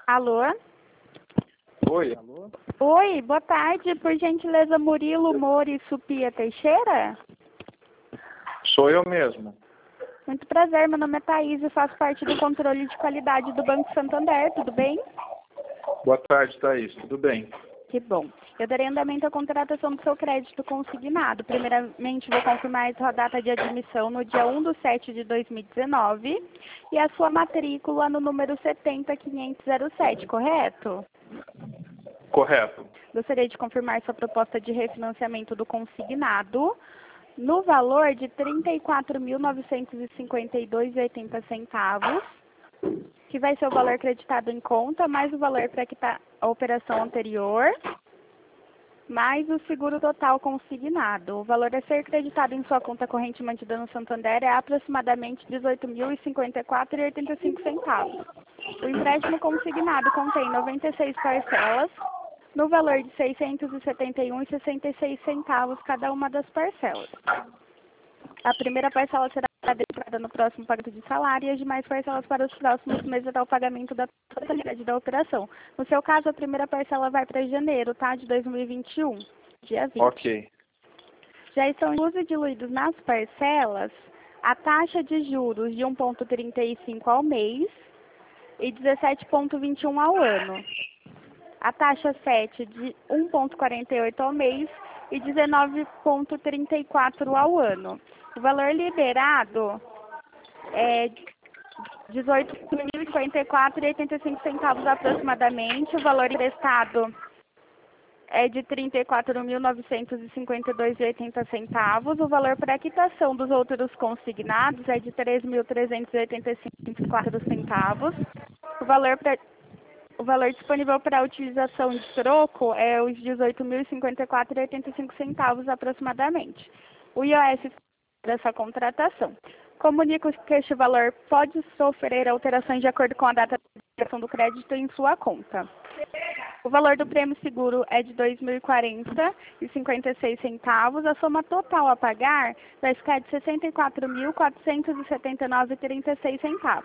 Alô? Oi, alô? Oi, boa tarde. Por gentileza, Murilo Mori Supia Teixeira? Sou eu mesmo. Muito prazer, meu nome é Thaís e faço parte do controle de qualidade do Banco Santander, tudo bem? Boa tarde, Thaís. Tudo bem? Que bom. Eu darei andamento à contratação do seu crédito consignado. Primeiramente, vou confirmar a sua data de admissão no dia 1/7/2019 e a sua matrícula no número 70507, correto? Correto. Gostaria de confirmar sua proposta de refinanciamento do consignado no valor de R$ 34.952,80, que vai ser o valor creditado em conta, mais o valor para quitar a operação anterior, mais o seguro total consignado. O valor a ser creditado em sua conta corrente mantida no Santander é aproximadamente R$ 18.054,85. O empréstimo consignado contém 96 parcelas, no valor de R$ 671,66 cada uma das parcelas. A primeira parcela será debitada no próximo pagamento de salário e as demais parcelas para os próximos meses até o pagamento da totalidade da operação. No seu caso, a primeira parcela vai para janeiro, tá? De 2021, dia 20. Ok. Já estão inclusos e diluídos nas parcelas a taxa de juros de 1,35 ao mês e 17,21 ao ano. A taxa FET de 1,48 ao mês e 19,34 ao ano. O valor liberado é R$ 18.054,85 aproximadamente. O valor emprestado é de R$ 34.952,80. O valor para a quitação dos outros consignados é de R$ 3.385,04. O valor disponível para a utilização de troco é os R$ 18.054,85 aproximadamente. O IOS dessa contratação. Comunico que este valor pode sofrer alterações de acordo com a data de expiração do crédito em sua conta. O valor do prêmio seguro é de R$ 2.040,56. A soma total a pagar vai ficar de R$ 64.479,36.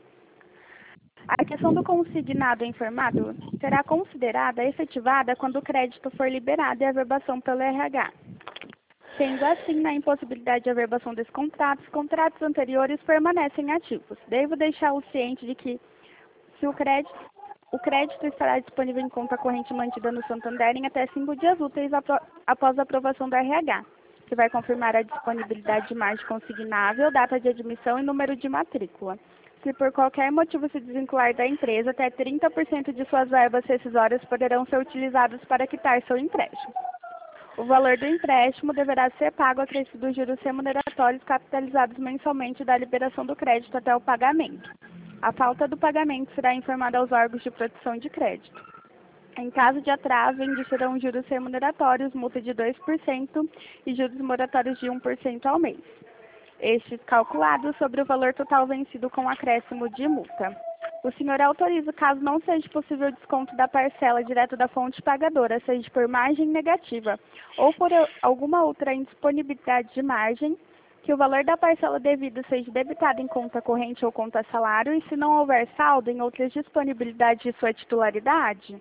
A questão do consignado informado será considerada efetivada quando o crédito for liberado e a averbação pelo RH. Sendo assim, na impossibilidade de averbação desse contrato, os contratos anteriores permanecem ativos. Devo deixá-lo ciente de que se o crédito estará disponível em conta corrente mantida no Santander em até 5 dias úteis após a aprovação do RH, que vai confirmar a disponibilidade de margem consignável, data de admissão e número de matrícula. Se por qualquer motivo se desvincular da empresa, até 30% de suas verbas rescisórias poderão ser utilizadas para quitar seu empréstimo. O valor do empréstimo deverá ser pago acrescido dos juros remuneratórios capitalizados mensalmente da liberação do crédito até o pagamento. A falta do pagamento será informada aos órgãos de proteção de crédito. Em caso de atraso, indicarão juros remuneratórios, multa de 2% e juros moratórios de 1% ao mês. Estes calculados sobre o valor total vencido com acréscimo de multa. O senhor autoriza, caso não seja possível o desconto da parcela direto da fonte pagadora, seja por margem negativa ou por alguma outra indisponibilidade de margem, que o valor da parcela devida seja debitado em conta corrente ou conta salário e, se não houver saldo, em outras disponibilidades de sua titularidade?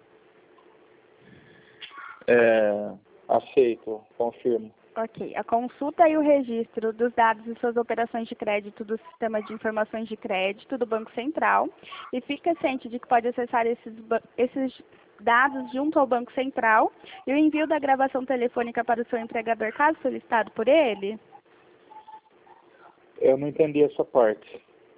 Aceito, confirmo. Ok. A consulta e o registro dos dados e suas operações de crédito do Sistema de Informações de Crédito do Banco Central. E fica ciente de que pode acessar esses dados junto ao Banco Central e o envio da gravação telefônica para o seu empregador, caso solicitado por ele. Eu não entendi essa parte.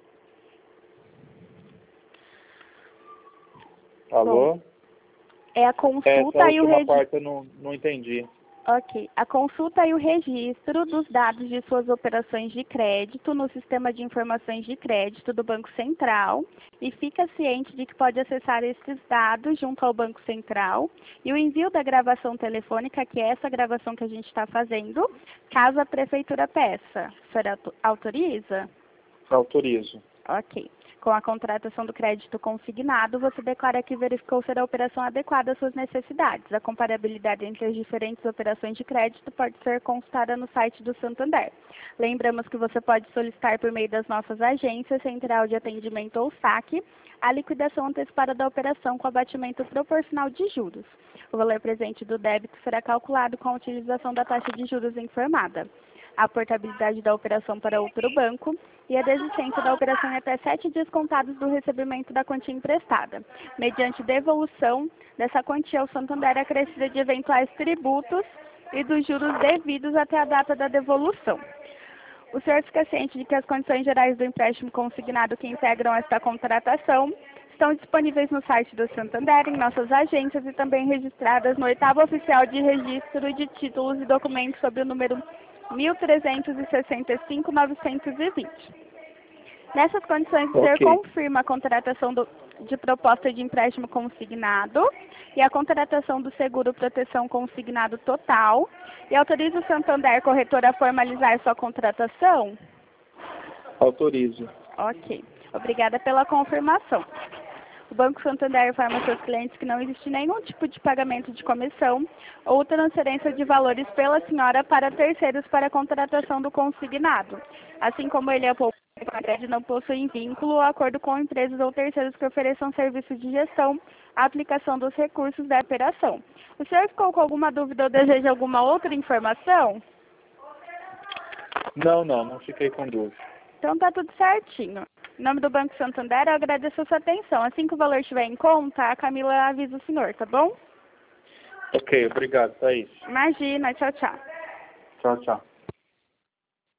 Alô? É a consulta Essa e o última registro. parte eu não entendi. Ok. A consulta e o registro dos dados de suas operações de crédito no Sistema de Informações de Crédito do Banco Central e fica ciente de que pode acessar esses dados junto ao Banco Central e o envio da gravação telefônica, que é essa gravação que a gente está fazendo, caso a Prefeitura peça. A senhora autoriza? Autorizo. Ok. Com a contratação do crédito consignado, você declara que verificou ser a operação adequada às suas necessidades. A comparabilidade entre as diferentes operações de crédito pode ser consultada no site do Santander. Lembramos que você pode solicitar por meio das nossas agências, Central de Atendimento ou SAC, a liquidação antecipada da operação com abatimento proporcional de juros. O valor presente do débito será calculado com a utilização da taxa de juros informada. A portabilidade da operação para outro banco e a desistência da operação em até 7 dias contados do recebimento da quantia emprestada, mediante devolução dessa quantia ao Santander acrescida de eventuais tributos e dos juros devidos até a data da devolução. O senhor fica ciente de que as condições gerais do empréstimo consignado que integram esta contratação estão disponíveis no site do Santander, em nossas agências e também registradas no 8º Oficial de Registro de Títulos e Documentos sob o número 1365-920. Nessas condições, o senhor confirma a contratação de proposta de empréstimo consignado e a contratação do seguro proteção consignado total e autoriza o Santander Corretora a formalizar sua contratação? Autorizo. Ok. Obrigada pela confirmação. O Banco Santander informa seus clientes que não existe nenhum tipo de pagamento de comissão ou transferência de valores pela senhora para terceiros para a contratação do consignado, assim como ele não possui vínculo ou acordo com empresas ou terceiros que ofereçam serviços de gestão, a aplicação dos recursos da operação. O senhor ficou com alguma dúvida ou deseja alguma outra informação? Não fiquei com dúvida. Então tá tudo certinho. Em nome do Banco Santander, eu agradeço a sua atenção. Assim que o valor estiver em conta, a Camila avisa o senhor, tá bom? Ok, obrigado, Thaís. Imagina, tchau, tchau. Tchau, tchau.